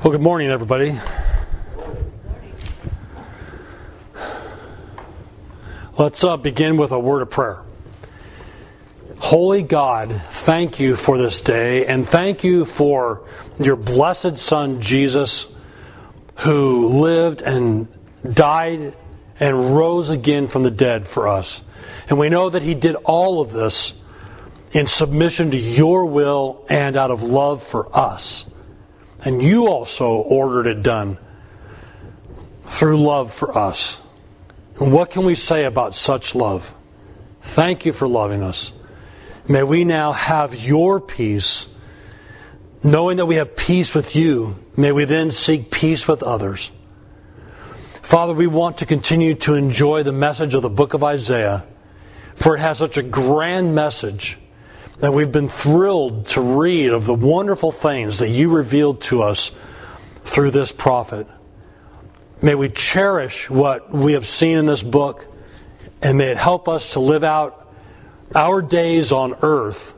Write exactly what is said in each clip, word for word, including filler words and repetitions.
Well, good morning, everybody. Let's uh, begin with a word of prayer. Holy God, thank you for this day, and thank you for your blessed Son, Jesus, who lived and died and rose again from the dead for us. And we know that He did all of this in submission to your will and out of love for us. And you also ordered it done through love for us. And what can we say about such love? Thank you for loving us. May we now have your peace. Knowing that we have peace with you, may we then seek peace with others. Father, we want to continue to enjoy the message of the book of Isaiah, for it has such a grand message that we've been thrilled to read of the wonderful things that you revealed to us through this prophet. May we cherish what we have seen in this book, and may it help us to live out our days on earth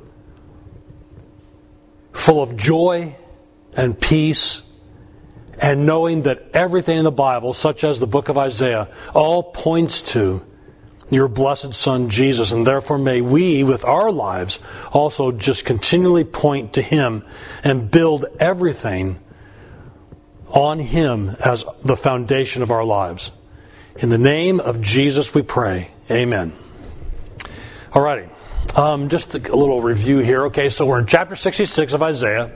full of joy and peace, and knowing that everything in the Bible, such as the book of Isaiah, all points to your blessed Son, Jesus. And therefore may we, with our lives, also just continually point to Him and build everything on Him as the foundation of our lives. In the name of Jesus we pray. Amen. Alrighty. Um, just a little review here. Okay, so we're in chapter sixty-six of Isaiah.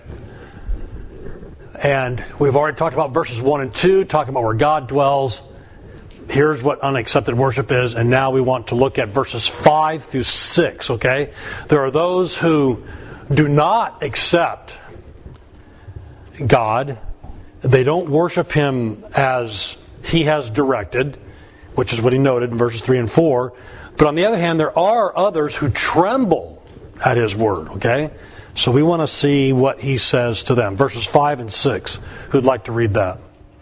And we've already talked about verses one and two, talking about where God dwells. Here's what unaccepted worship is, and now we want to look at verses five through six, okay? There are those who do not accept God. They don't worship Him as He has directed, which is what he noted in verses three and four. But on the other hand, there are others who tremble at His word, okay? So we want to see what He says to them. Verses five and six. Who'd like to read that?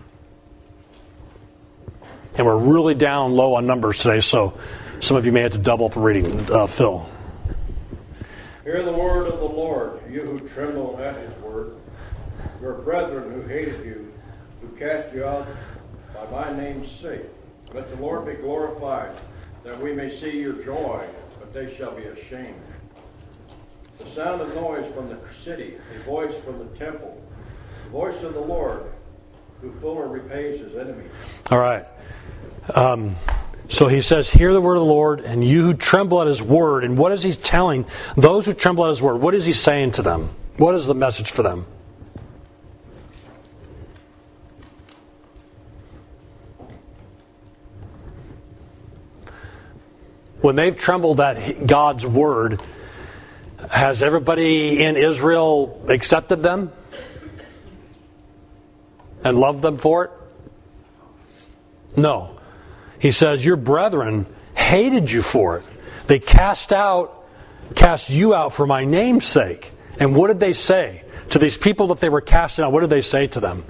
And we're really down low on numbers today, so some of you may have to double up reading. Uh, Phil. Hear the word of the Lord, you who tremble at His word. Your brethren who hated you, who cast you out by my name's sake. Let the Lord be glorified, that we may see your joy, but they shall be ashamed. The sound of noise from the city, a voice from the temple, the voice of the Lord, who fuller repays His enemies. All right. Um, so he says, hear the word of the Lord, and you who tremble at His word. And what is He telling those who tremble at His word? What is He saying to them? What is the message for them? When they've trembled at God's word, has everybody in Israel accepted them and loved them for it? No. He says, your brethren hated you for it. They cast out, cast you out for my name's sake. And what did they say to these people that they were casting out? What did they say to them?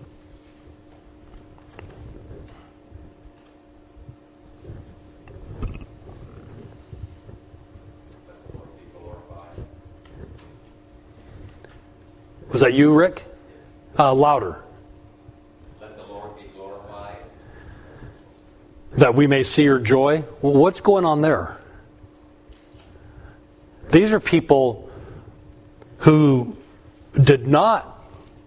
Was that you, Rick? Uh, louder. Let the Lord be glorified. That we may see your joy. Well, what's going on there? These are people who did not.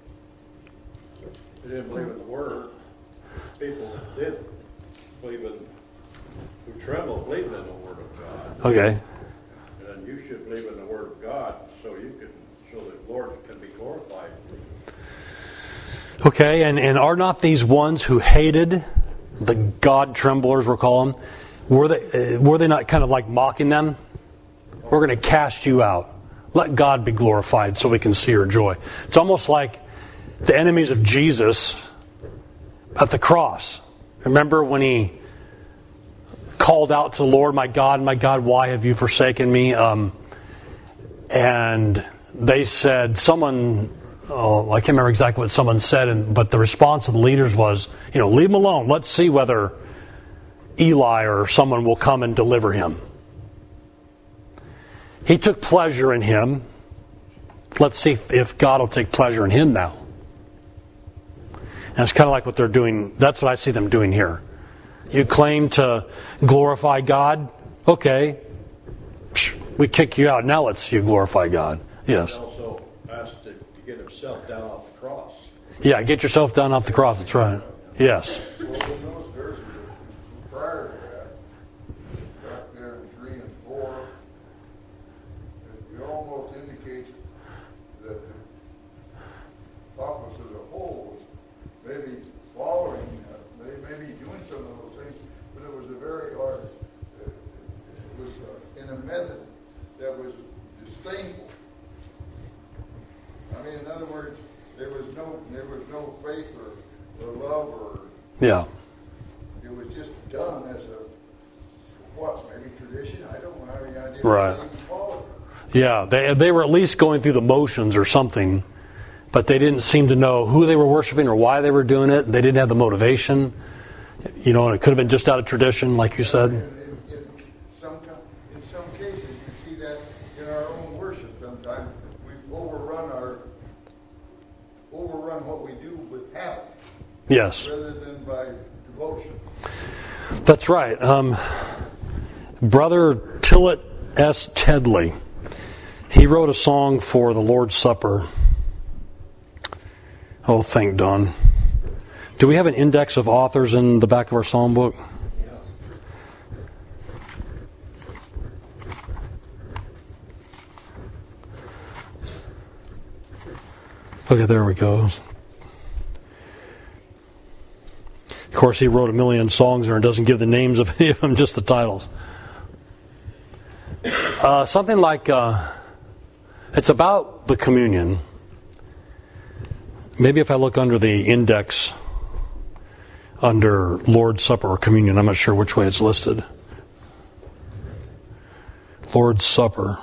They didn't believe in the word. People that did believe in, who tremble, believe in the word of God. Okay. And you should believe in the word of God, so you can, so that the Lord can be glorified. Okay, and, and are not these ones who hated the God tremblers, we're calling them, were they, uh, were they not kind of like mocking them? We're going to cast you out. Let God be glorified so we can see your joy. It's almost like the enemies of Jesus at the cross. Remember when He called out to the Lord, my God, my God, why have you forsaken me? Um, and they said, someone, oh, I can't remember exactly what someone said, and, but the response of the leaders was, you know, leave him alone. Let's see whether Eli or someone will come and deliver him. He took pleasure in him. Let's see if, if God will take pleasure in him now. And it's kind of like what they're doing. That's what I see them doing here. You claim to glorify God. Okay. We kick you out. Now let's see you glorify God. Yes. He also asked to, to get himself down off the cross. Yeah, get yourself down off the cross. That's right. Yes. Well, in those verses prior to that, back there in three and four, it almost indicates that the office as a whole was maybe following, uh, they may be doing some of those things, but it was a very large, it, it was uh, in a method that was disdainful. I mean, in other words, there was no there was no faith or, or love or Yeah. it was just done as a what maybe tradition. I don't have any idea. Right. What they even followed. Yeah, they they were at least going through the motions or something, but they didn't seem to know who they were worshiping or why they were doing it. They didn't have the motivation. You know, and it could have been just out of tradition, like you said. In, in, in, some, in some cases, you see that in our own worship sometimes. We overrun our overrun what we do with habit Yes. rather than by devotion. That's right. Um, Brother Tillett S. Tedley, he wrote a song for the Lord's Supper. Oh, thank Don. Do we have an index of authors in the back of our psalm book? Okay, there we go. Of course, he wrote a million songs there and doesn't give the names of any of them, just the titles. Uh, something like, uh, it's about the communion. Maybe if I look under the index, under Lord's Supper or communion, I'm not sure which way it's listed. Lord's Supper.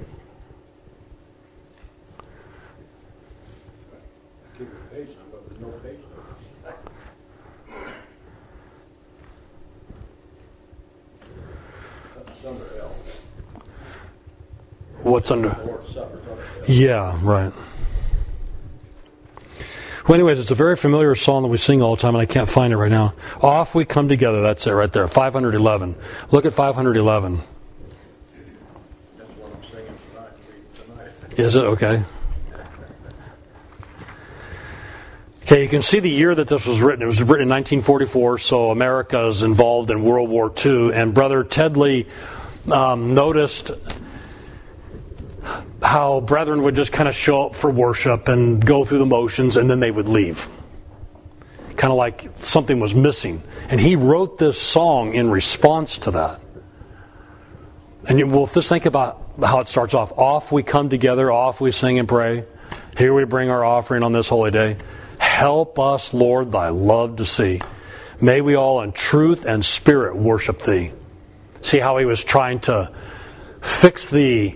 What's under? Yeah, right. Well, anyways, it's a very familiar song that we sing all the time, and I can't find it right now. Off we come together. That's it right there. five eleven. Look at five eleven. That's what I'm singing tonight. tonight. Is it? Okay. Okay, you can see the year that this was written. It was written in nineteen forty-four, so America is involved in World War Two, and Brother Tedley um, noticed how brethren would just kind of show up for worship and go through the motions, and then they would leave. Kind of like something was missing. And he wrote this song in response to that. And you, well, just think about how it starts off. Off we come together, off we sing and pray. Here we bring our offering on this holy day. Help us, Lord, thy love to see. May we all in truth and spirit worship thee. See how he was trying to fix the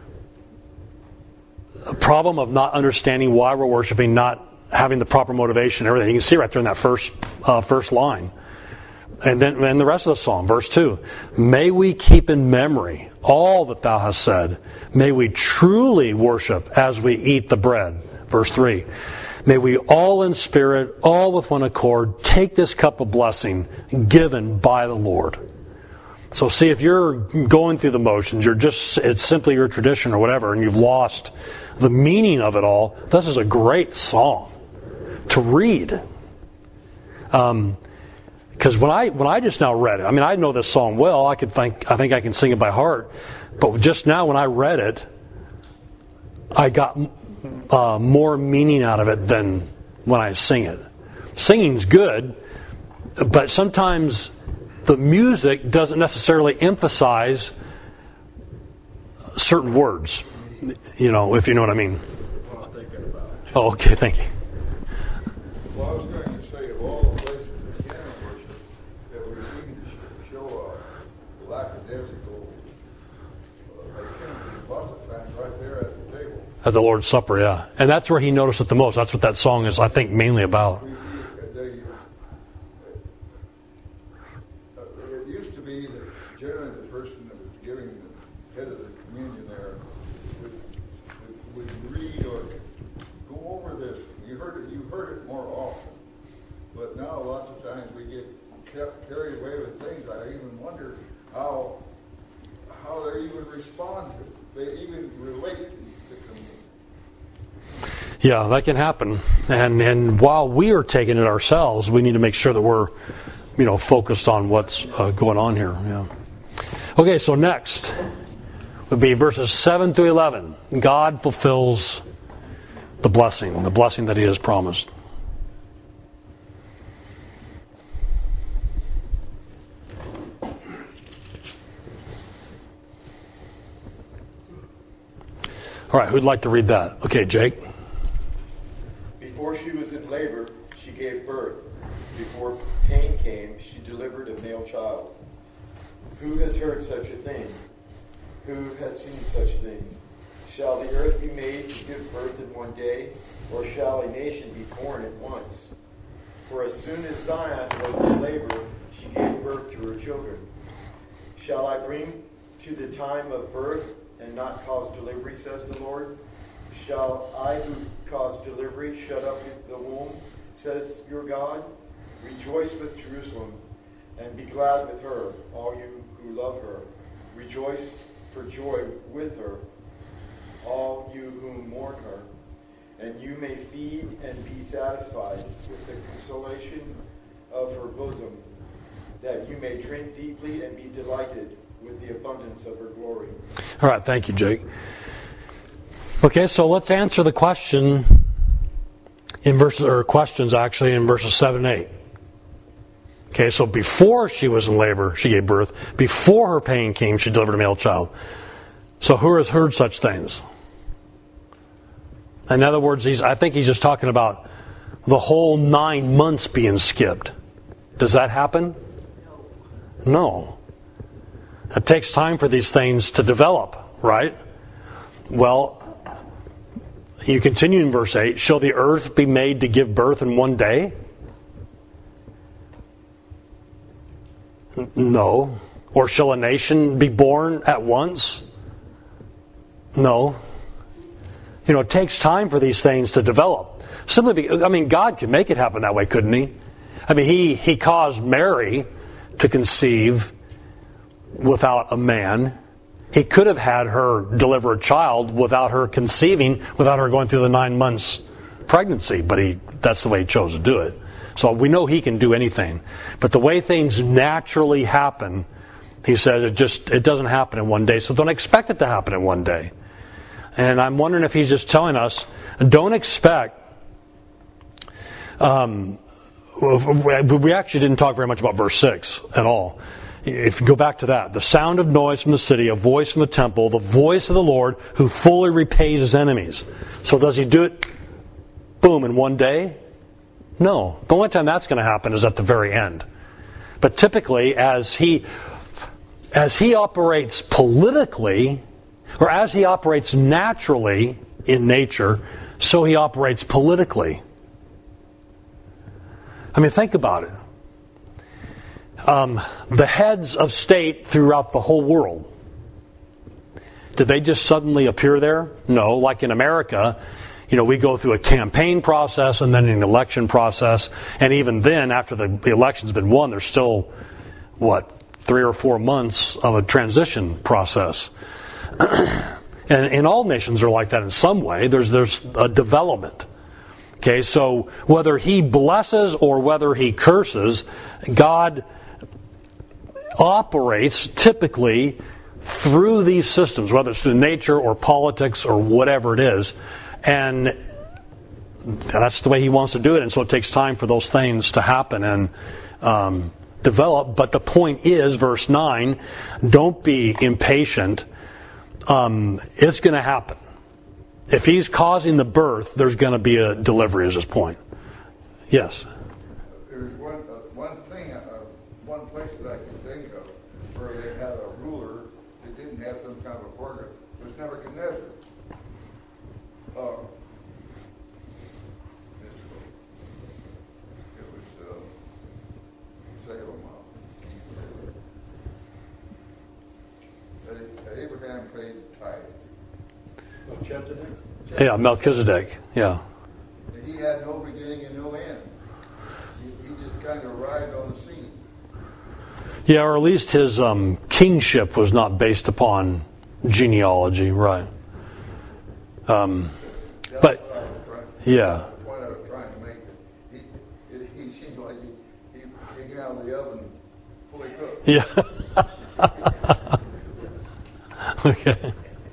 problem of not understanding why we're worshiping, not having the proper motivation, everything. You can see right there in that first uh, first line. And then and the rest of the psalm, verse two. May we keep in memory all that thou hast said. May we truly worship as we eat the bread. Verse three. May we all in spirit, all with one accord, take this cup of blessing given by the Lord. So see, if you're going through the motions, you're just it's simply your tradition or whatever, and you've lost the meaning of it all, this is a great song to read. Um, because when I when I just now read it, I mean I know this song well. I could think I think I can sing it by heart, but just now when I read it, I got uh, more meaning out of it than when I sing it. Singing's good, but sometimes the music doesn't necessarily emphasize certain words. You know, if you know what I mean. Well, I'm thinking about it. Oh, okay, thank you. Well, I was going to say, of all the places in piano worship that we seem to show a lackadaisical, uh, activity, lots of times right there at the table. At the Lord's Supper, yeah. And that's where he noticed it the most. That's what that song is, I think, mainly about. We see they, uh, it used to be that generally the person that was giving the head of the communion there would, would, would read or go over this. You heard it. You heard it more often But now lots of times we get kept carried away with things. I even wonder how how they even respond to it. They even relate to communion. Yeah, that can happen. And and while we are taking it ourselves, we need to make sure that we're, you know, focused on what's uh, going on here. Yeah. Okay, so next would be verses seven through eleven. God fulfills the blessing, the blessing that He has promised. All right, who'd like to read that? Okay, Jake. Before she was in labor, she gave birth. Before pain came, she delivered a male child. Who has heard such a thing? Who has seen such things? Shall the earth be made to give birth in one day, or shall a nation be born at once? For as soon as Zion was in labor, she gave birth to her children. Shall I bring to the time of birth and not cause delivery, says the Lord? Shall I who cause delivery shut up the womb, says your God? Rejoice with Jerusalem, and be glad with her, all you who love her. Rejoice for joy with her, all you who mourn her. And you may feed and be satisfied with the consolation of her bosom, that you may drink deeply and be delighted with the abundance of her glory. All right, thank you, Jake. Okay, so let's answer the question in verses, or questions actually in verses seven and eight. Okay, so before she was in labor, she gave birth. Before her pain came, she delivered a male child. So who has heard such things? In other words, he's, I think he's just talking about the whole nine months being skipped. Does that happen? No. It takes time for these things to develop, right? Well, you continue in verse eight. Shall the earth be made to give birth in one day? No. Or shall a nation be born at once? No. You know, it takes time for these things to develop. Simply because, I mean, God could make it happen that way, couldn't He? I mean, He, he caused Mary to conceive without a man. He could have had her deliver a child without her conceiving, without her going through the nine months pregnancy, but he that's the way He chose to do it. So we know He can do anything. But the way things naturally happen, He says it just it doesn't happen in one day, so don't expect it to happen in one day. And I'm wondering if He's just telling us, don't expect um, we actually didn't talk very much about verse six at all. If you go back to that, the sound of noise from the city, a voice from the temple, the voice of the Lord who fully repays His enemies. So does He do it, boom, in one day? No. The only time that's going to happen is at the very end. But typically, as He, as He operates politically, or as He operates naturally in nature, so He operates politically. I mean, think about it. Um, the heads of state throughout the whole world, did they just suddenly appear there? No. Like in America, you know, we go through a campaign process and then an election process, and even then, after the, the election's been won, there's still, what, three or four months of a transition process. And, and all nations are like that in some way. There's there's a development. Okay, so whether He blesses or whether He curses, God operates typically through these systems, whether it's through nature or politics or whatever it is, and that's the way He wants to do it. And so it takes time for those things to happen and um, develop. But the point is, verse nine, don't be impatient. Um, it's going to happen. If He's causing the birth, there's going to be a delivery, is His point. Yes? There's one uh, one thing, uh, one place that I can think of where they had a ruler that didn't have some kind of a organ. It was Nebuchadnezzar. Uh, it was uh, Salem. Uh, Abraham paid tithe. Melchizedek? Yeah, Melchizedek. Yeah. He had no beginning and no end. He, he just kind of arrived on the scene. Yeah, or at least his um, kingship was not based upon genealogy, right? Um, That's but what I was trying, yeah, that's the point I was trying to make. He, it, he seemed like he, he came out of the oven fully cooked. yeah. Okay.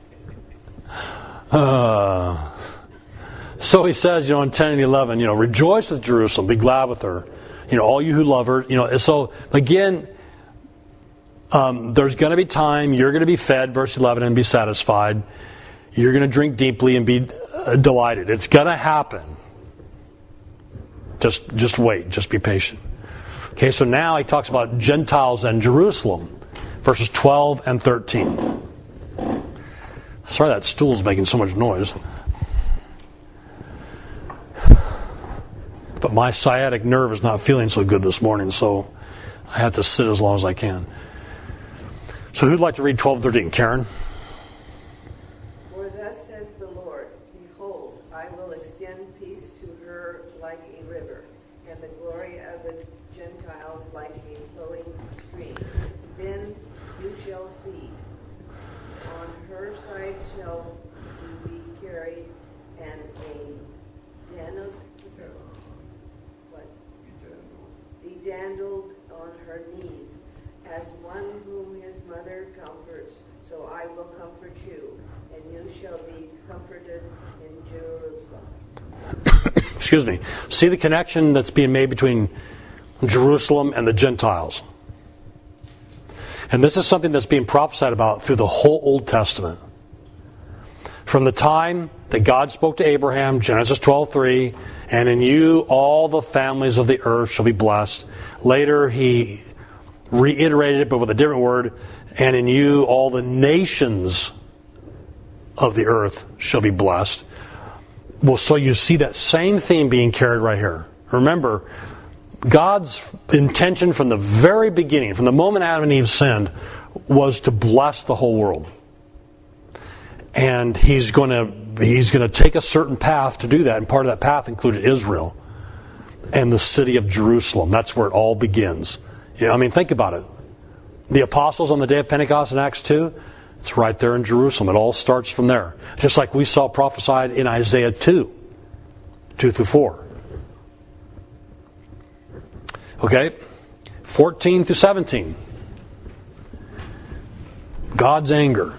Uh, so he says, you know, in ten and eleven, you know, rejoice with Jerusalem, be glad with her, you know, all you who love her, you know. So again, um, there's going to be time you're going to be fed, verse eleven, and be satisfied. You're going to drink deeply and be uh, delighted. It's going to happen. Just, just wait. Just be patient. Okay. So now he talks about Gentiles and Jerusalem, verses twelve and thirteen. Sorry, that stool's making so much noise. But my sciatic nerve is not feeling so good this morning, so I have to sit as long as I can. So who'd like to read twelve and thirteen? Karen? For thus says the Lord, behold, I will extend peace to her like a river, and the glory of the Gentiles like a flowing stream. Then you shall feed. On her side shall you be carried, and a den of what? Be dandled on her knees, as one whom his mother comforts. So I will comfort you, and you shall be comforted in Jerusalem. Excuse me. See the connection that's being made between Jerusalem and the Gentiles. And this is something that's being prophesied about through the whole Old Testament. From the time that God spoke to Abraham, Genesis twelve three, and in you all the families of the earth shall be blessed. Later he reiterated it, but with a different word, and in you all the nations of the earth shall be blessed. Well, so you see that same theme being carried right here. Remember, God's intention from the very beginning, from the moment Adam and Eve sinned, was to bless the whole world. And He's going to He's going to take a certain path to do that, and part of that path included Israel and the city of Jerusalem. That's where it all begins. You know, I mean, think about it. The apostles on the day of Pentecost in Acts two, it's right there in Jerusalem. It all starts from there. Just like we saw prophesied in Isaiah two, two through four. Okay, fourteen through seventeen. God's anger.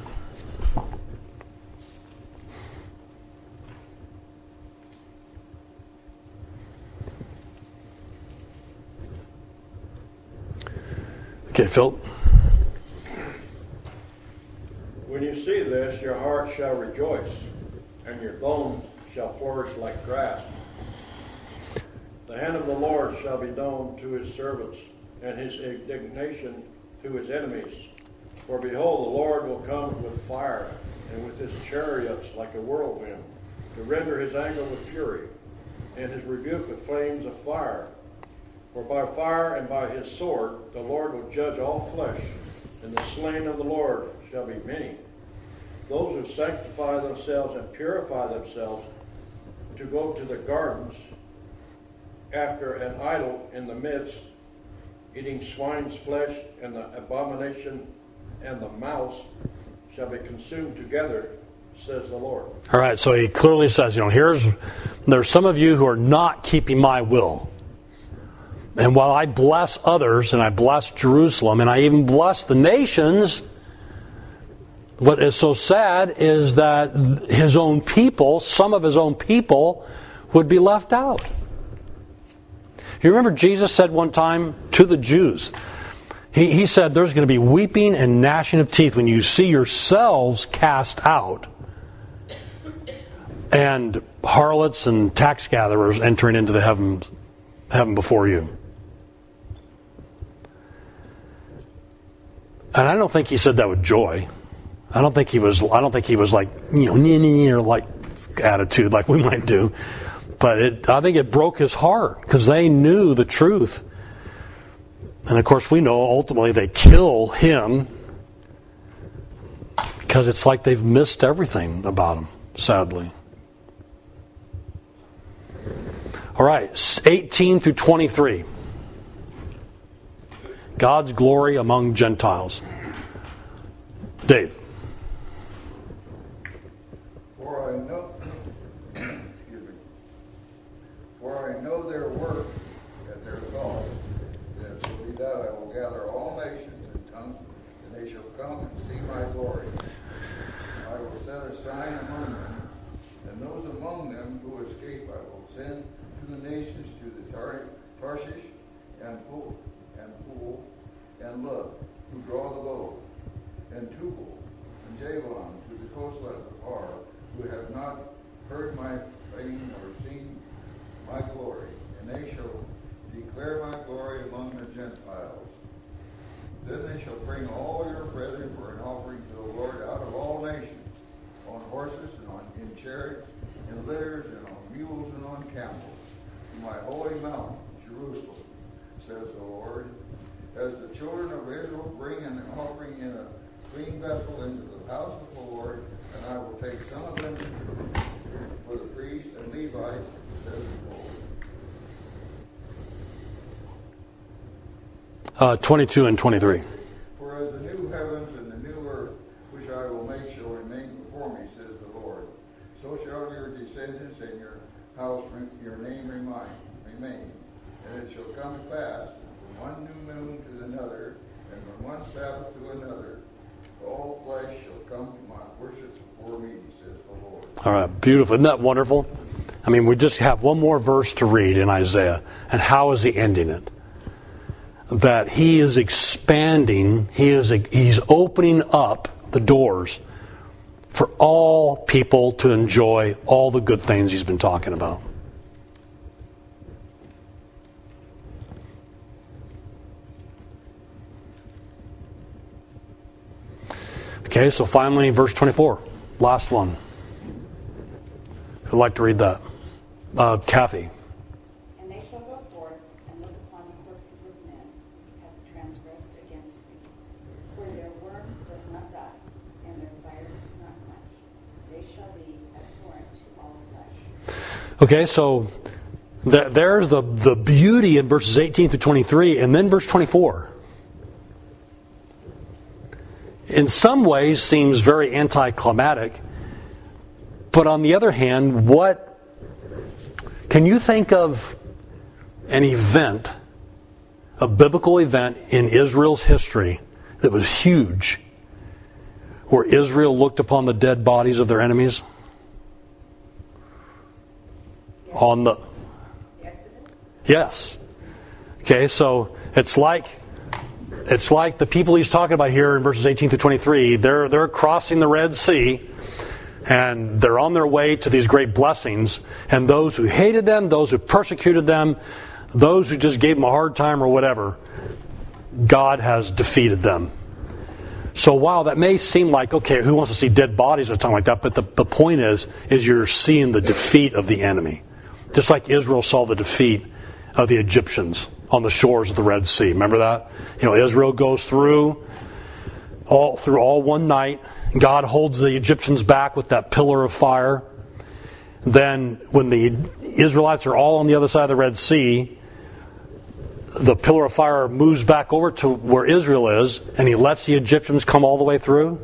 Okay, Phil. When you see this, your heart shall rejoice, and your bones shall flourish like grass. The hand of the Lord shall be known to his servants, and his indignation to his enemies. For behold, the Lord will come with fire, and with his chariots like a whirlwind, to render his anger with fury, and his rebuke with flames of fire. For by fire and by his sword the Lord will judge all flesh, and the slain of the Lord shall be many. Those who sanctify themselves and purify themselves to go to the gardens after an idol in the midst, eating swine's flesh, and the abomination and the mouse shall be consumed together, says the Lord. All right, so he clearly says, you know, here's there's some of you who are not keeping my will. And while I bless others, and I bless Jerusalem, and I even bless the nations, what is so sad is that his own people, some of his own people, would be left out. You remember Jesus said one time to the Jews, he, he said there's going to be weeping and gnashing of teeth when you see yourselves cast out, and harlots and tax gatherers entering into the heaven, heaven before you. And I don't think he said that with joy. I don't think he was. I don't think he was like, you know, nee, nee, or like attitude like we might do. But it, I think it broke his heart because they knew the truth. And of course, we know ultimately they kill him because it's like they've missed everything about him. Sadly. All right, eighteen through twenty-three. God's glory among Gentiles. Dave. For I know, excuse me, for I know their work and their thoughts, and it shall be that I will gather all nations and tongues, and they shall come and see my glory. I will set a sign among them, and those among them who escape I will send to the nations, to the Tar- Tarshish and Pul and Pul and Lud, who draw the bow, and Tubal and Javan, to the coastlands afar, who have not heard my fame or seen my glory, and they shall declare my glory among the Gentiles. Then they shall bring all your brethren for an offering to the Lord out of all nations, on horses and on in chariots, in litters and on mules and on camels, to my holy mountain, Jerusalem, says the Lord. As the children of Israel bring an offering in a clean vessel into the house of the Lord, and I will take some of them for the priests and Levites, says the Lord. Uh, twenty-two and twenty-three. For as the new heavens and the new earth, which I will make, shall remain before me, says the Lord, so shall your descendants and your house, your name remain. remain. And it shall come to pass, from one new moon to another, and from one Sabbath to another, all flesh shall come to my worship before me, says the Lord. All right, beautiful. Isn't that wonderful? I mean, we just have one more verse to read in Isaiah. And how is he ending it? That he is expanding, he is he's opening up the doors for all people to enjoy all the good things he's been talking about. Okay, so finally, verse twenty-four, last one. Who'd like to read that? Uh, Kathy. And they shall go forth and look upon the corpses of men which have transgressed against me. For their worm does not die, and their fire does not quench. They shall be abhorrent to all flesh. Okay, so th- there's the, the beauty in verses eighteen through twenty-three, and then verse twenty-four. In some ways seems very anticlimactic, but on the other hand, what can you think of an event, a biblical event in Israel's history that was huge, where Israel looked upon the dead bodies of their enemies? Yes. On the Yes. Okay, so it's like It's like the people he's talking about here in verses eighteen through twenty-three. They're they're crossing the Red Sea, and they're on their way to these great blessings. And those who hated them, those who persecuted them, those who just gave them a hard time or whatever, God has defeated them. So while that may seem like, okay, who wants to see dead bodies or something like that? But the, the point is, is you're seeing the defeat of the enemy. Just like Israel saw the defeat of the Egyptians on the shores of the Red Sea. Remember that? You know, Israel goes through all through all one night. God holds the Egyptians back with that pillar of fire. Then when the Israelites are all on the other side of the Red Sea, the pillar of fire moves back over to where Israel is, and he lets the Egyptians come all the way through.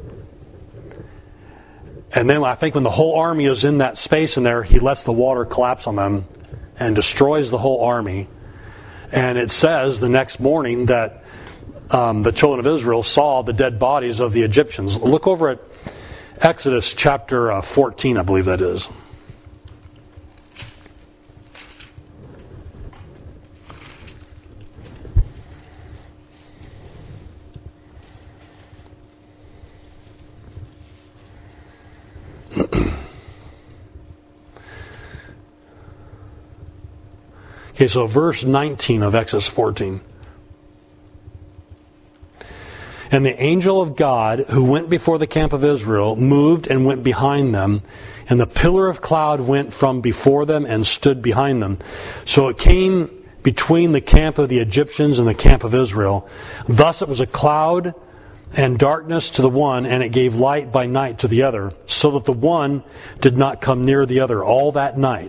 And then I think when the whole army is in that space in there, he lets the water collapse on them and destroys the whole army. And it says the next morning that um, the children of Israel saw the dead bodies of the Egyptians. Look over at Exodus chapter uh, fourteen, I believe that is. Okay, so verse nineteen of Exodus fourteen. And the angel of God, who went before the camp of Israel, moved and went behind them, and the pillar of cloud went from before them and stood behind them. So it came between the camp of the Egyptians and the camp of Israel. Thus it was a cloud and darkness to the one, and it gave light by night to the other, so that the one did not come near the other all that night.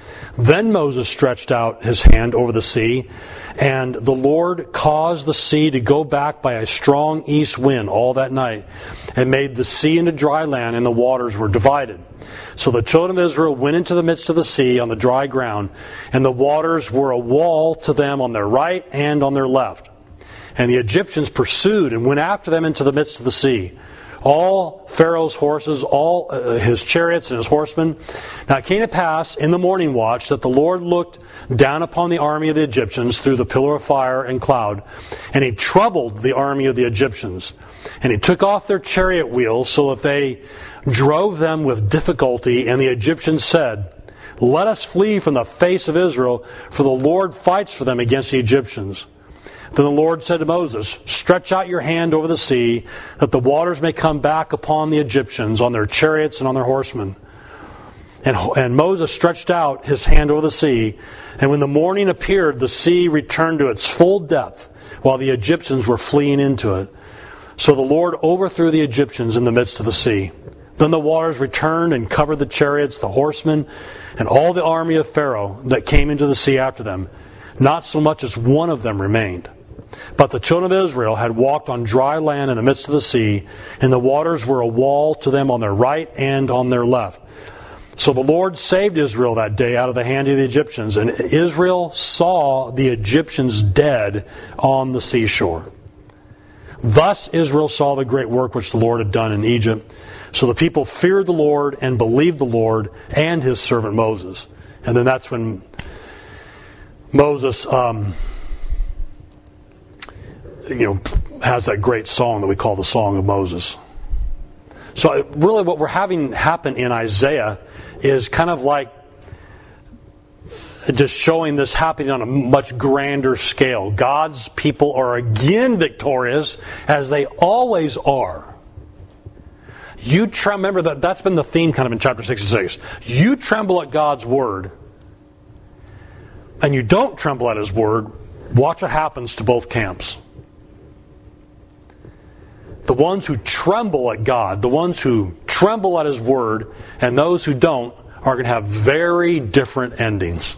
Then Moses stretched out his hand over the sea, and the Lord caused the sea to go back by a strong east wind all that night, and made the sea into dry land, and the waters were divided. So the children of Israel went into the midst of the sea on the dry ground, and the waters were a wall to them on their right and on their left. And the Egyptians pursued and went after them into the midst of the sea. All Pharaoh's horses, all uh, his chariots and his horsemen. Now it came to pass in the morning watch that the Lord looked down upon the army of the Egyptians through the pillar of fire and cloud, and he troubled the army of the Egyptians. And he took off their chariot wheels so that they drove them with difficulty, and the Egyptians said, "Let us flee from the face of Israel, for the Lord fights for them against the Egyptians." Then the Lord said to Moses, "Stretch out your hand over the sea, that the waters may come back upon the Egyptians, on their chariots and on their horsemen." And, and Moses stretched out his hand over the sea, and when the morning appeared, the sea returned to its full depth, while the Egyptians were fleeing into it. So the Lord overthrew the Egyptians in the midst of the sea. Then the waters returned and covered the chariots, the horsemen, and all the army of Pharaoh that came into the sea after them. Not so much as one of them remained. But the children of Israel had walked on dry land in the midst of the sea, and the waters were a wall to them on their right and on their left. So the Lord saved Israel that day out of the hand of the Egyptians, and Israel saw the Egyptians dead on the seashore. Thus Israel saw the great work which the Lord had done in Egypt. So the people feared the Lord and believed the Lord and his servant Moses. And then that's when Moses, um, you know, has that great song that we call the Song of Moses. So really what we're having happen in Isaiah is kind of like just showing this happening on a much grander scale. God's people are again victorious, as they always are. You tre- remember that that's been the theme kind of in chapter sixty-six. You tremble at God's word, and you don't tremble at his word. Watch what happens to both camps. The ones who tremble at God, the ones who tremble at his word, and those who don't are going to have very different endings.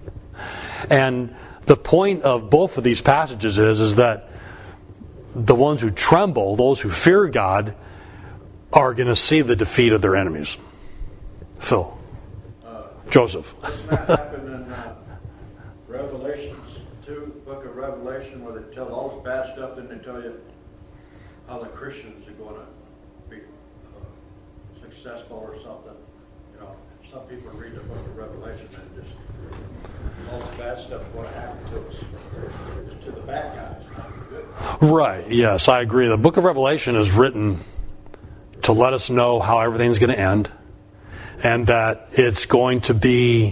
And the point of both of these passages is, is that the ones who tremble, those who fear God, are going to see the defeat of their enemies. Phil. Uh, Joseph. Doesn't that happen in uh, Revelations two, book of Revelation, where they tell all this bad stuff, then they tell you how the Christians are going to be uh, successful or something. You know, some people read the book of Revelation and just all the bad stuff is going to happen to us, to the bad guys, not the good. Right, yes, I agree. The book of Revelation is written to let us know how everything's going to end, and that it's going to be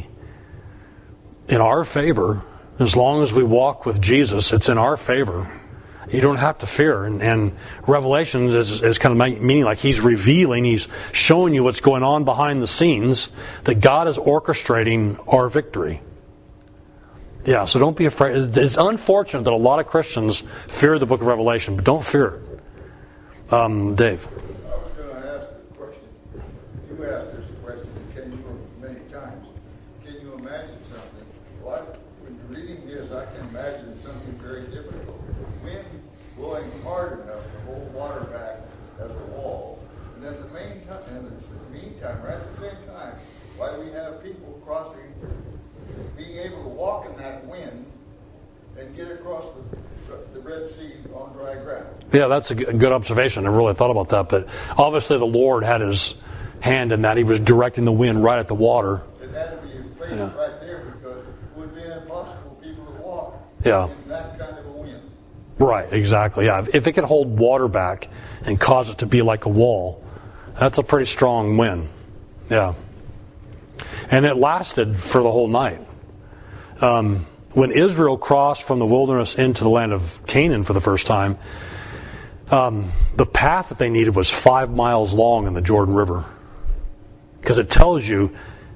in our favor. As long as we walk with Jesus, it's in our favor. You don't have to fear. And, and Revelation is, is kind of meaning like he's revealing, he's showing you what's going on behind the scenes, that God is orchestrating our victory. Yeah, so don't be afraid. It's unfortunate that a lot of Christians fear the book of Revelation, but don't fear it. Um, Dave. I was going to ask a question. You asked this question, can you, many times. Can you imagine something? Well, I, when you're reading this, I can imagine something very difficult. Wind blowing hard enough to hold water back as a wall. And at the main time, and at the meantime, right at the same time, why do we have people crossing, being able to walk in that wind and get across the, the Red Sea on dry ground? Yeah, that's a good observation. I really thought about that. But obviously the Lord had his hand in that. He was directing the wind right at the water. It had to be in place Yeah. right there because it would be impossible for people to walk Yeah. in that kind of a wind. Right, exactly. Yeah, if it could hold water back and cause it to be like a wall, that's a pretty strong wind. Yeah. And it lasted for the whole night. Um, when Israel crossed from the wilderness into the land of Canaan for the first time, um, the path that they needed was five miles long in the Jordan River. Because it tells you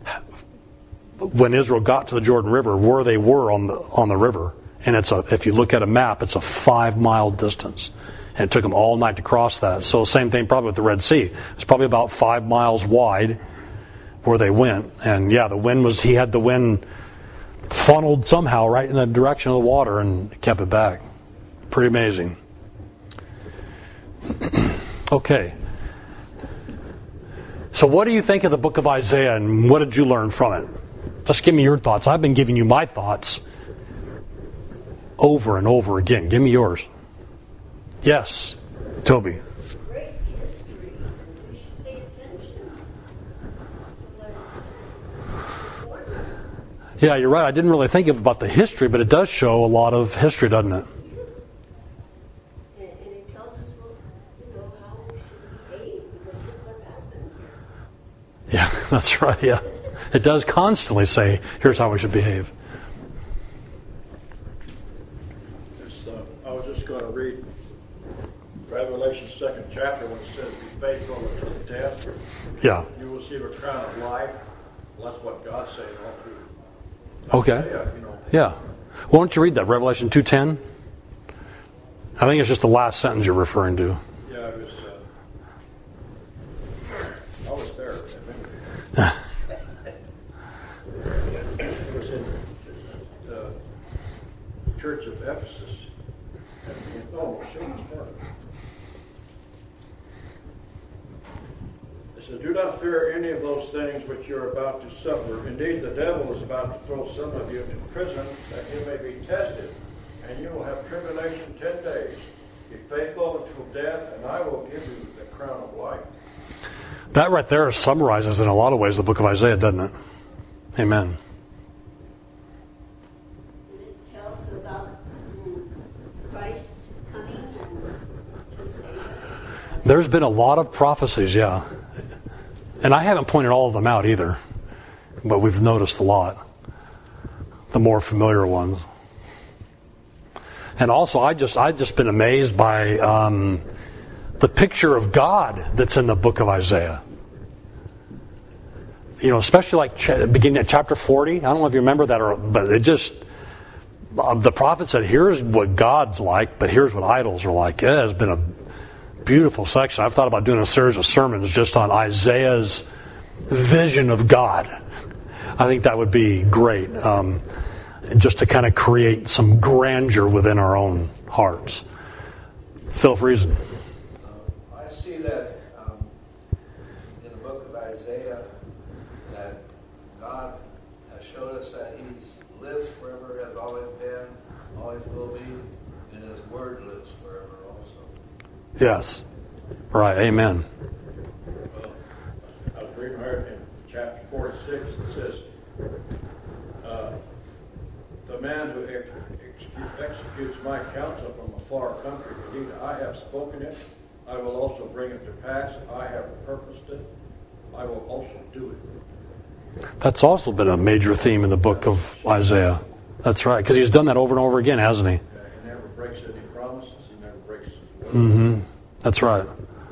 when Israel got to the Jordan River where they were on the on the river. And it's a, if you look at a map, it's a five mile distance. And it took them all night to cross that. So same thing probably with the Red Sea. It's probably about five miles wide where they went. And yeah, the wind was, he had the wind funneled somehow right in the direction of the water and kept it back. Pretty amazing. Okay. So what do you think of the book of Isaiah, and what did you learn from it? Just give me your thoughts. I've been giving you my thoughts over and over again. Give me yours. Yes, Toby. Great history. We should pay attention to what it's important. Yeah, you're right. I didn't really think about the history, but it does show a lot of history, doesn't it? And, and it tells us, well, you know, how we should behave because of what happened here. Yeah, that's right. Yeah. It does constantly say, here's how we should behave. It's, uh, I was just going to read Revelation second chapter when it says, be faithful unto death. Yeah. You will receive a crown of life. Well, that's what God's saying all through. Okay. Yeah, you know. Yeah. Why don't you read that, Revelation two ten? I think it's just the last sentence you're referring to. Yeah, it was, uh, I was there. It was in the church of Ephesus. Oh, shoot, it says, do not fear any of those things which you're about to suffer. Indeed, the devil is about to throw some of you into prison, that you may be tested, and you will have tribulation ten days. Be faithful until death, and I will give you the crown of life. That right there summarizes in a lot of ways the book of Isaiah, doesn't it? Amen. It tells about um, Christ coming and to save. There's been a lot of prophecies, yeah. And I haven't pointed all of them out either, but we've noticed a lot. The more familiar ones. And also, I just I've just been amazed by um, the picture of God that's in the book of Isaiah. You know, especially like ch- beginning at chapter forty. I don't know if you remember that, or, but it just uh, the prophet said, "Here's what God's like, but here's what idols are like." It has been a beautiful section. I've thought about doing a series of sermons just on Isaiah's vision of God. I think that would be great, um, just to kind of create some grandeur within our own hearts. Phil Friesen. Uh, I see that um, in the book of Isaiah that God has showed us that He lives forever, has always been, always will be, and His Word lives forever also. Yes. Right. Amen. Well, I was reading here in chapter forty-six, it says, uh, the man who ex- ex- executes my counsel from a far country, indeed I have spoken it, I will also bring it to pass, I have purposed it, I will also do it. That's also been a major theme in the book of Isaiah. That's right, because he's done that over and over again, hasn't he? Uh, he never breaks any promises, he never breaks his word. Mm-hmm. That's right.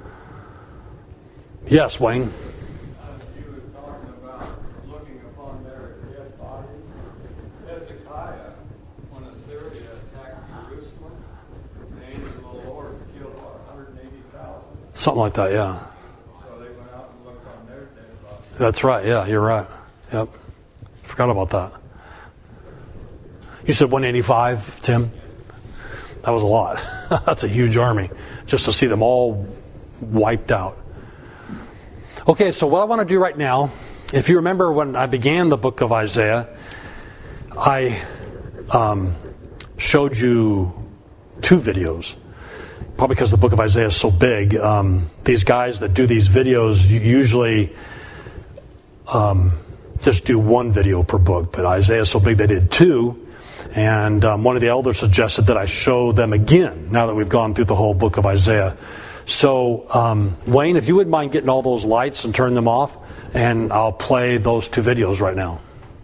Yes, Wayne. As you were talking about looking upon their dead bodies, Hezekiah, when Assyria attacked Jerusalem, the angel of the Lord killed what, one hundred eighty thousand? Something like that, yeah. So they went out and looked on their dead bodies. That's right, yeah, you're right. Yep. Forgot about that. You said one eighty-five, Tim? That was a lot. That's a huge army. Just to see them all wiped out. Okay, so what I want to do right now, if you remember when I began the book of Isaiah, I um, showed you two videos. Probably because the book of Isaiah is so big. Um, these guys that do these videos usually um, just do one video per book, but Isaiah is so big they did two. And um, one of the elders suggested that I show them again now that we've gone through the whole book of Isaiah. So, um, Wayne, if you wouldn't mind getting all those lights and turn them off, and I'll play those two videos right now.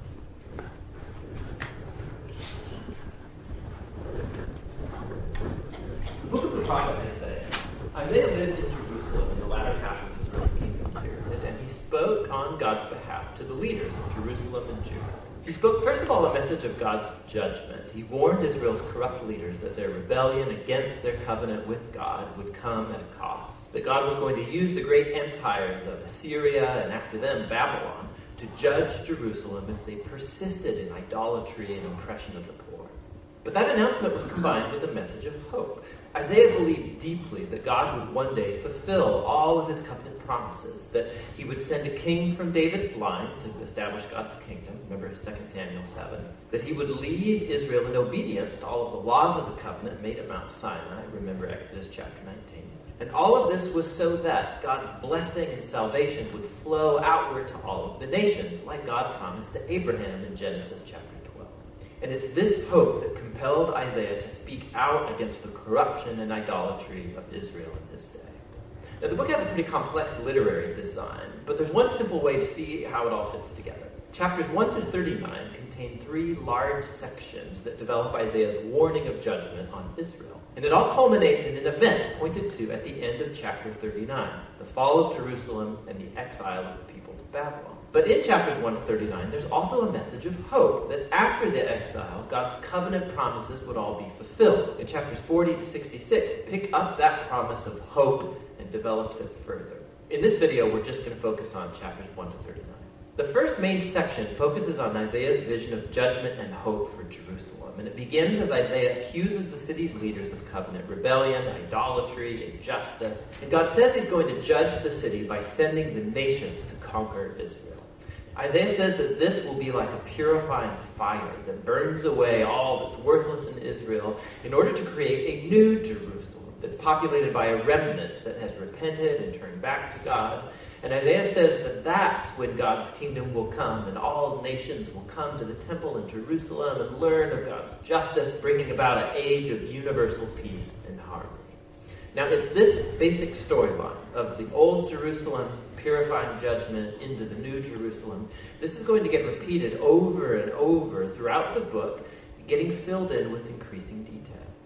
The book of the prophet Isaiah. Isaiah lived in Jerusalem in the latter half of Israel's kingdom period, and he spoke on God's behalf to the leaders of Jerusalem and Judah. He spoke, first of all, a message of God's judgment. He warned Israel's corrupt leaders that their rebellion against their covenant with God would come at a cost. That God was going to use the great empires of Assyria and after them Babylon to judge Jerusalem if they persisted in idolatry and oppression of the poor. But that announcement was combined with a message of hope. Isaiah believed deeply that God would one day fulfill all of his covenant promises, that he would send a king from David's line to establish God's kingdom, remember Second Samuel seven, that he would lead Israel in obedience to all of the laws of the covenant made at Mount Sinai, remember Exodus chapter nineteen. And all of this was so that God's blessing and salvation would flow outward to all of the nations, like God promised to Abraham in Genesis chapter twelve. And it's this hope that compelled Isaiah to speak out against the corruption and idolatry of Israel in his day. Now, the book has a pretty complex literary design, but there's one simple way to see how it all fits together. Chapters one through thirty-nine contain three large sections that develop Isaiah's warning of judgment on Israel. And it all culminates in an event pointed to at the end of chapter thirty-nine, the fall of Jerusalem and the exile of the people to Babylon. But in chapters one to thirty-nine, there's also a message of hope that after the exile, God's covenant promises would all be fulfilled. In chapters forty to sixty-six, pick up that promise of hope and develops it further. In this video, we're just going to focus on chapters one to thirty-nine. The first main section focuses on Isaiah's vision of judgment and hope for Jerusalem. And it begins as Isaiah accuses the city's leaders of covenant rebellion, idolatry, injustice. And God says he's going to judge the city by sending the nations to conquer Israel. Isaiah says that this will be like a purifying fire that burns away all that's worthless in Israel in order to create a new Jerusalem that's populated by a remnant that has repented and turned back to God. And Isaiah says that that's when God's kingdom will come and all nations will come to the temple in Jerusalem and learn of God's justice, bringing about an age of universal peace and harmony. Now, it's this basic storyline of the old Jerusalem purifying judgment into the new Jerusalem. This is going to get repeated over and over throughout the book, getting filled in with increasing detail.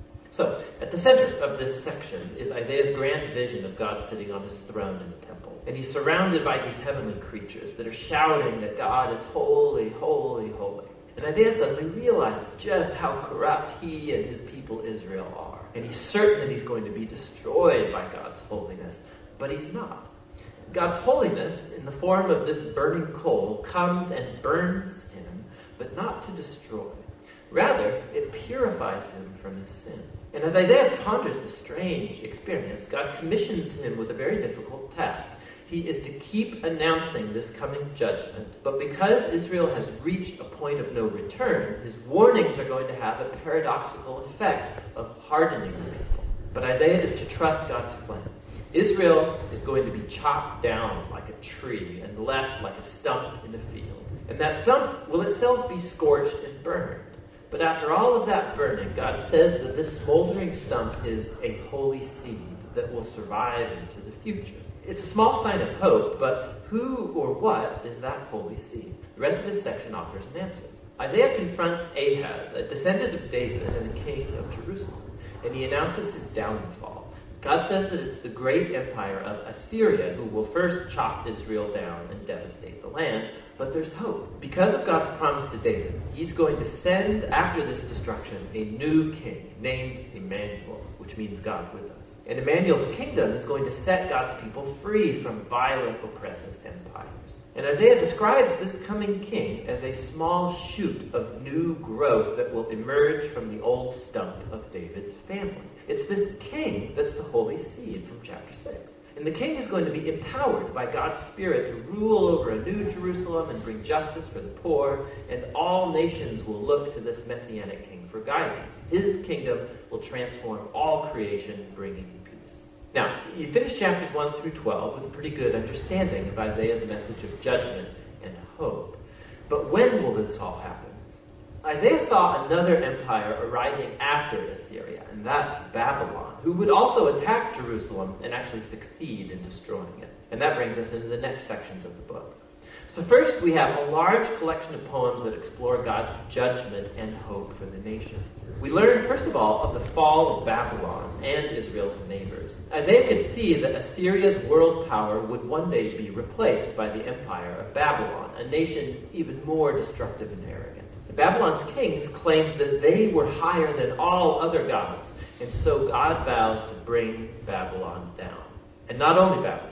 So, at the center of this section is Isaiah's grand vision of God sitting on his throne in the temple. And he's surrounded by these heavenly creatures that are shouting that God is holy, holy, holy. And Isaiah suddenly realizes just how corrupt he and his people Israel are. And he's certain that he's going to be destroyed by God's holiness, but he's not. God's holiness, in the form of this burning coal, comes and burns him, but not to destroy. Rather, it purifies him from his sin. And as Isaiah ponders the strange experience, God commissions him with a very difficult task. He is to keep announcing this coming judgment, but because Israel has reached a point of no return, his warnings are going to have a paradoxical effect of hardening the people. But Isaiah is to trust God's plan. Israel is going to be chopped down like a tree and left like a stump in a field. And that stump will itself be scorched and burned. But after all of that burning, God says that this smoldering stump is a holy seed that will survive into the future. It's a small sign of hope, but who or what is that holy seed? The rest of this section offers an answer. Isaiah confronts Ahaz, a descendant of David and the king of Jerusalem, and he announces his downfall. God says that it's the great empire of Assyria who will first chop Israel down and devastate the land, but there's hope. Because of God's promise to David, he's going to send, after this destruction, a new king named Emmanuel, which means God with us. And Emmanuel's kingdom is going to set God's people free from violent, oppressive empires. And Isaiah describes this coming king as a small shoot of new growth that will emerge from the old stump of David's family. It's this king that's the holy seed from chapter six. And the king is going to be empowered by God's Spirit to rule over a new Jerusalem and bring justice for the poor, and all nations will look to this messianic king for guidance. His kingdom will transform all creation, bringing peace. Now, you finish chapters one through twelve with a pretty good understanding of Isaiah's message of judgment and hope. But when will this all happen? Isaiah saw another empire arising after Assyria, and that's Babylon, who would also attack Jerusalem and actually succeed in destroying it. And that brings us into the next sections of the book. So first, we have a large collection of poems that explore God's judgment and hope for the nations. We learn, first of all, of the fall of Babylon and Israel's neighbors. Isaiah could see that Assyria's world power would one day be replaced by the empire of Babylon, a nation even more destructive and arrogant. Babylon's kings claimed that they were higher than all other gods, and so God vows to bring Babylon down. And not only Babylon,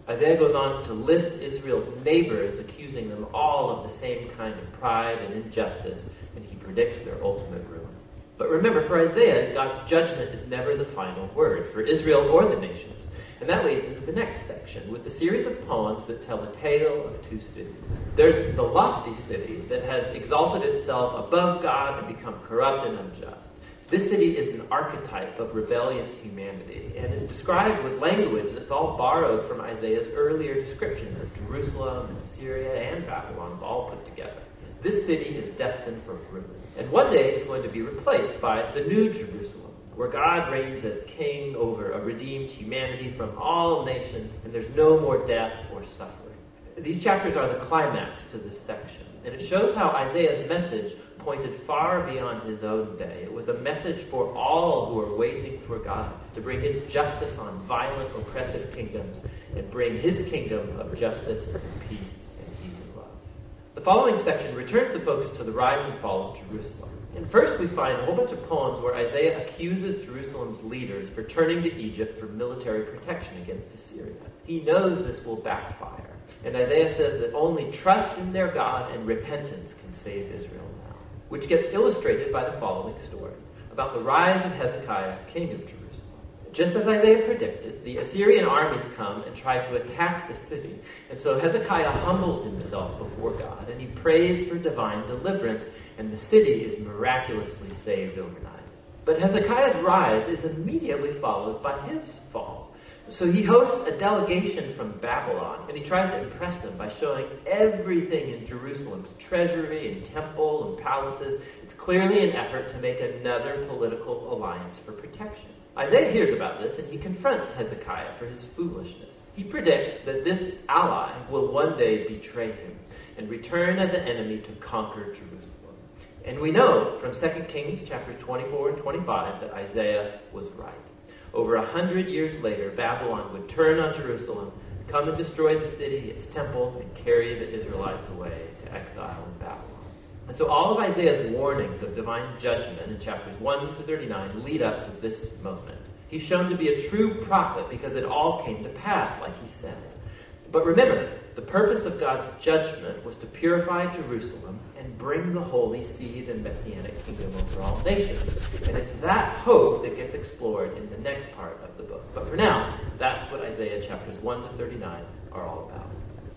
Isaiah goes on to list Israel's neighbors, accusing them all of the same kind of pride and injustice, and he predicts their ultimate ruin. But remember, for Isaiah, God's judgment is never the final word for Israel or the nations. And that leads into the next section with a series of poems that tell a tale of two cities. There's the lofty city that has exalted itself above God and become corrupt and unjust. This city is an archetype of rebellious humanity and is described with language that's all borrowed from Isaiah's earlier descriptions of Jerusalem and Syria and Babylon, all put together. This city is destined for ruin, and one day it's going to be replaced by the new Jerusalem, where God reigns as king over a redeemed humanity from all nations, and there's no more death or suffering. These chapters are the climax to this section, and it shows how Isaiah's message pointed far beyond his own day. It was a message for all who are waiting for God to bring his justice on violent, oppressive kingdoms and bring his kingdom of justice and peace and peace and love. The following section returns the focus to the rise and fall of Jerusalem. And first we find a whole bunch of poems where Isaiah accuses Jerusalem's leaders for turning to Egypt for military protection against Assyria. He knows this will backfire. And Isaiah says that only trust in their God and repentance can save Israel now. Which gets illustrated by the following story about the rise of Hezekiah, king of Jerusalem. Just as Isaiah predicted, the Assyrian armies come and try to attack the city. And so Hezekiah humbles himself before God, and he prays for divine deliverance, and the city is miraculously saved overnight. But Hezekiah's rise is immediately followed by his fall. So he hosts a delegation from Babylon, and he tries to impress them by showing everything in Jerusalem's treasury and temple and palaces. It's clearly an effort to make another political alliance for protection. Isaiah hears about this, and he confronts Hezekiah for his foolishness. He predicts that this ally will one day betray him and return as an enemy to conquer Jerusalem. And we know from Second Kings chapters twenty-four and twenty-five that Isaiah was right. Over a hundred years later, Babylon would turn on Jerusalem, come and destroy the city, its temple, and carry the Israelites away to exile in Babylon. And so all of Isaiah's warnings of divine judgment in chapters one to thirty-nine lead up to this moment. He's shown to be a true prophet because it all came to pass like he said. But remember, the purpose of God's judgment was to purify Jerusalem and bring the holy seed and messianic kingdom over all nations. And it's that hope that gets explored in the next part of the book. But for now, that's what Isaiah chapters one to thirty-nine are all about.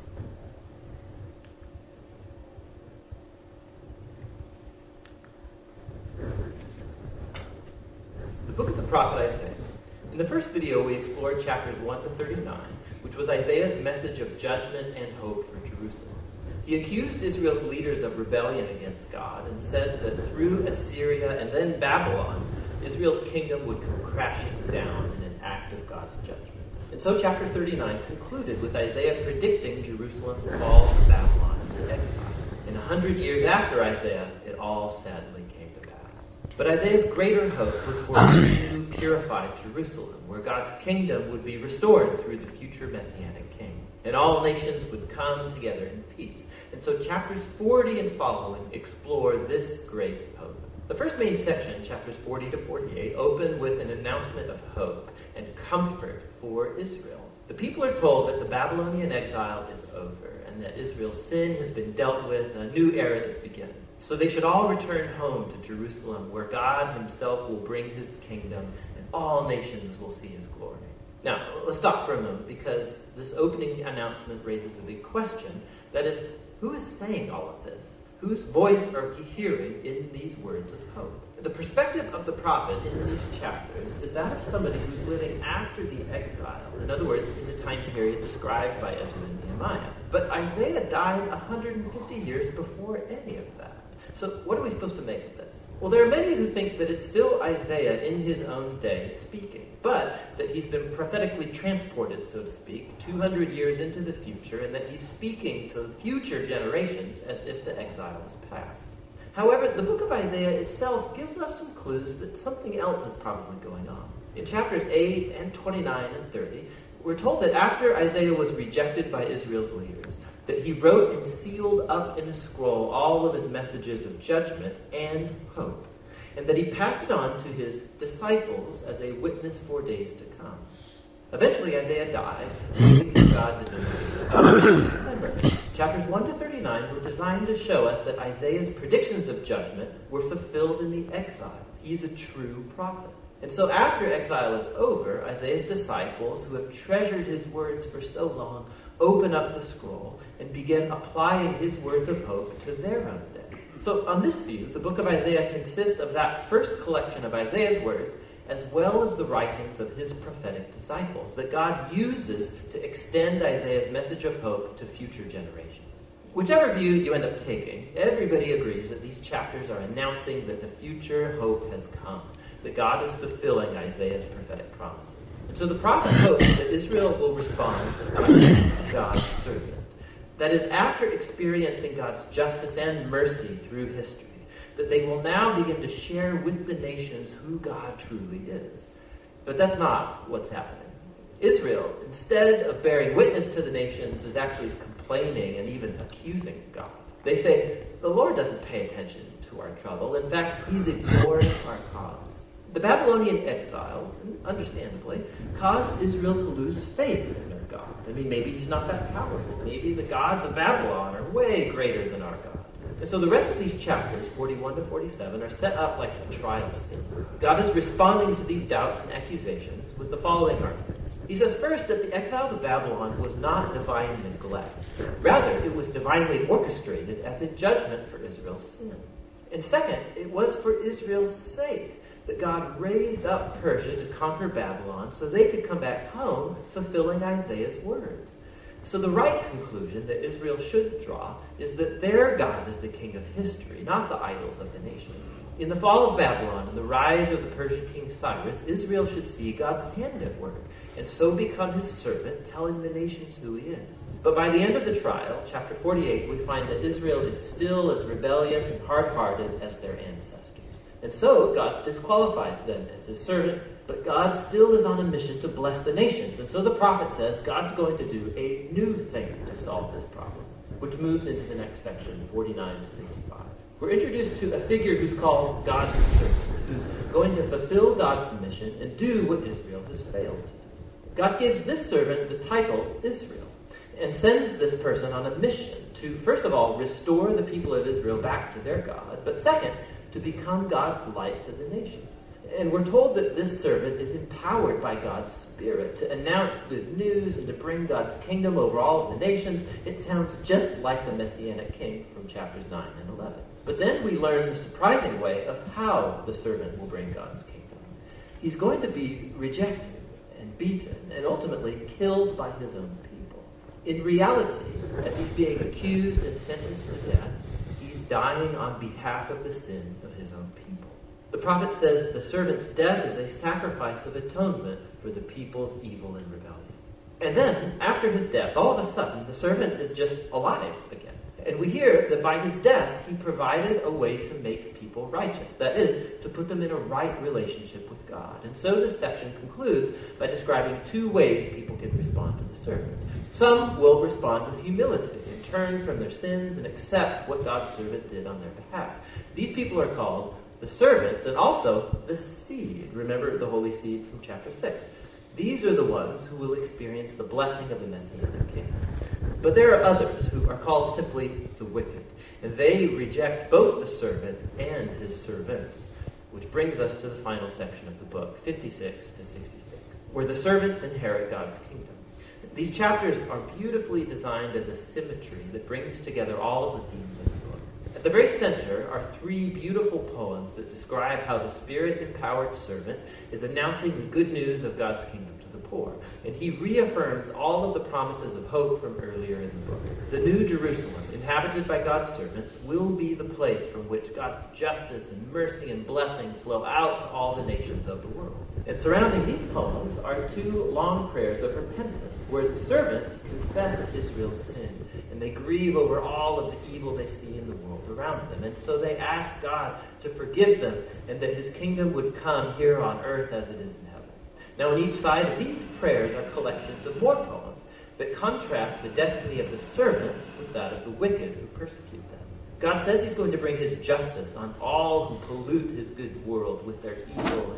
The book of the prophet Isaiah. In the first video, we explored chapters one to thirty-nine, which was Isaiah's message of judgment and hope for Jerusalem. He accused Israel's leaders of rebellion against God and said that through Assyria and then Babylon, Israel's kingdom would come crashing down in an act of God's judgment. And so chapter thirty-nine concluded with Isaiah predicting Jerusalem's fall to Babylon and exile. And a hundred years after Isaiah, it all sadly came to pass. But Isaiah's greater hope was for a new, purified Jerusalem, where God's kingdom would be restored through the future Messianic king, and all nations would come together in peace. And so chapters forty and following explore this great hope. The first main section, chapters forty to forty-eight, open with an announcement of hope and comfort for Israel. The people are told that the Babylonian exile is over, and that Israel's sin has been dealt with, and a new era is beginning. So they should all return home to Jerusalem, where God himself will bring his kingdom, and all nations will see his glory. Now, let's stop for a moment, because this opening announcement raises a big question. That is, who is saying all of this? Whose voice are we hearing in these words of hope? The perspective of the prophet in these chapters is that of somebody who's living after the exile. In other words, in the time period described by Ezra and Nehemiah. But Isaiah died one hundred fifty years before any of that. So what are we supposed to make of this? Well, there are many who think that it's still Isaiah in his own day speaking, but that he's been prophetically transported, so to speak, two hundred years into the future, and that he's speaking to future generations as if the exile is past. However, the book of Isaiah itself gives us some clues that something else is probably going on. In chapters eight and twenty-nine and thirty, we're told that after Isaiah was rejected by Israel's leaders, that he wrote and sealed up in a scroll all of his messages of judgment and hope, and that he passed it on to his disciples as a witness for days to come. Eventually, Isaiah died, leaving God to do. Chapters one to thirty-nine were designed to show us that Isaiah's predictions of judgment were fulfilled in the exile. He's a true prophet. And so after exile is over, Isaiah's disciples, who have treasured his words for so long, open up the scroll and begin applying his words of hope to their own day. So on this view, the book of Isaiah consists of that first collection of Isaiah's words, as well as the writings of his prophetic disciples, that God uses to extend Isaiah's message of hope to future generations. Whichever view you end up taking, everybody agrees that these chapters are announcing that the future hope has come, that God is fulfilling Isaiah's prophetic promises. And so the prophet hopes that Israel will respond to God's servant. That is, after experiencing God's justice and mercy through history, that they will now begin to share with the nations who God truly is. But that's not what's happening. Israel, instead of bearing witness to the nations, is actually complaining and even accusing God. They say, the Lord doesn't pay attention to our trouble. In fact, he's ignoring our cause. The Babylonian exile, understandably, caused Israel to lose faith in their God. I mean, maybe he's not that powerful. Maybe the gods of Babylon are way greater than our God. And so the rest of these chapters, forty-one to forty-seven, are set up like a trial scene. God is responding to these doubts and accusations with the following arguments. He says first that the exile to Babylon was not divine neglect. Rather, it was divinely orchestrated as a judgment for Israel's sin. And second, it was for Israel's sake that God raised up Persia to conquer Babylon so they could come back home, fulfilling Isaiah's words. So the right conclusion that Israel should draw is that their God is the king of history, not the idols of the nations. In the fall of Babylon and the rise of the Persian king Cyrus, Israel should see God's hand at work, and so become his servant, telling the nations who he is. But by the end of the trial, chapter forty-eight, we find that Israel is still as rebellious and hard-hearted as their ancestors. And so God disqualifies them as his servant, but God still is on a mission to bless the nations. And so the prophet says God's going to do a new thing to solve this problem, which moves into the next section, forty-nine to fifty-five. We're introduced to a figure who's called God's servant, who's going to fulfill God's mission and do what Israel has failed to do. God gives this servant the title Israel and sends this person on a mission to, first of all, restore the people of Israel back to their God, but second, to become God's light to the nations. And we're told that this servant is empowered by God's Spirit to announce good news and to bring God's kingdom over all of the nations. It sounds just like the Messianic king from chapters nine and eleven. But then we learn the surprising way of how the servant will bring God's kingdom. He's going to be rejected and beaten and ultimately killed by his own people. In reality, as he's being accused and sentenced to death, he's dying on behalf of the sin of his own people. The prophet says the servant's death is a sacrifice of atonement for the people's evil and rebellion. And then, after his death, all of a sudden, the servant is just alive again. And we hear that by his death, he provided a way to make people righteous. That is, to put them in a right relationship with God. And so this section concludes by describing two ways people can respond to the servant. Some will respond with humility and turn from their sins and accept what God's servant did on their behalf. These people are called the servants and also the seed. Remember the holy seed from chapter six. These are the ones who will experience the blessing of the Messianic king. But there are others who are called simply the wicked, and they reject both the servant and his servants, which brings us to the final section of the book, fifty-six to sixty-six, where the servants inherit God's kingdom. These chapters are beautifully designed as a symmetry that brings together all of the themes of the book. At the very center are three beautiful poems that describe how the Spirit-empowered servant is announcing the good news of God's kingdom to the poor. And he reaffirms all of the promises of hope from earlier in the book. The New Jerusalem, inhabited by God's servants, will be the place from which God's justice and mercy and blessing flow out to all the nations of the world. And surrounding these poems are two long prayers of repentance, where the servants confess Israel's sin, and they grieve over all of the evil they see in the world around them. And so they ask God to forgive them, and that his kingdom would come here on earth as it is in heaven. Now, on each side of these prayers are collections of more poems that contrast the destiny of the servants with that of the wicked who persecute them. God says he's going to bring his justice on all who pollute his good world with their evil and selfish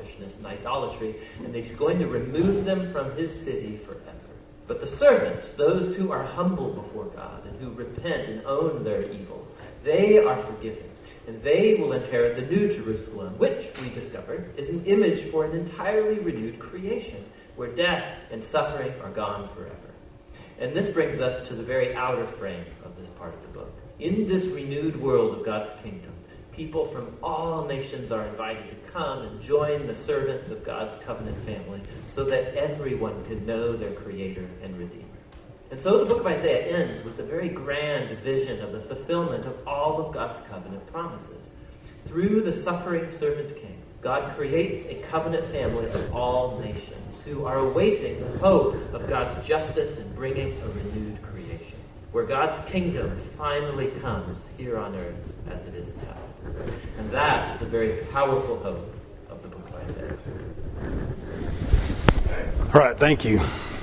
selfishness and idolatry, and that he's going to remove them from his city forever. But the servants, those who are humble before God and who repent and own their evil, they are forgiven. And they will inherit the new Jerusalem, which, we discovered, is an image for an entirely renewed creation, where death and suffering are gone forever. And this brings us to the very outer frame of this part of the book. In this renewed world of God's kingdom, people from all nations are invited to come and join the servants of God's covenant family so that everyone can know their Creator and Redeemer. And so the book of Isaiah ends with a very grand vision of the fulfillment of all of God's covenant promises. Through the suffering servant king, God creates a covenant family of all nations who are awaiting the hope of God's justice in bringing a renewed creation, where God's kingdom finally comes here on earth as it is in heaven. And that's the very powerful hope of the book of Isaiah. All right, thank you.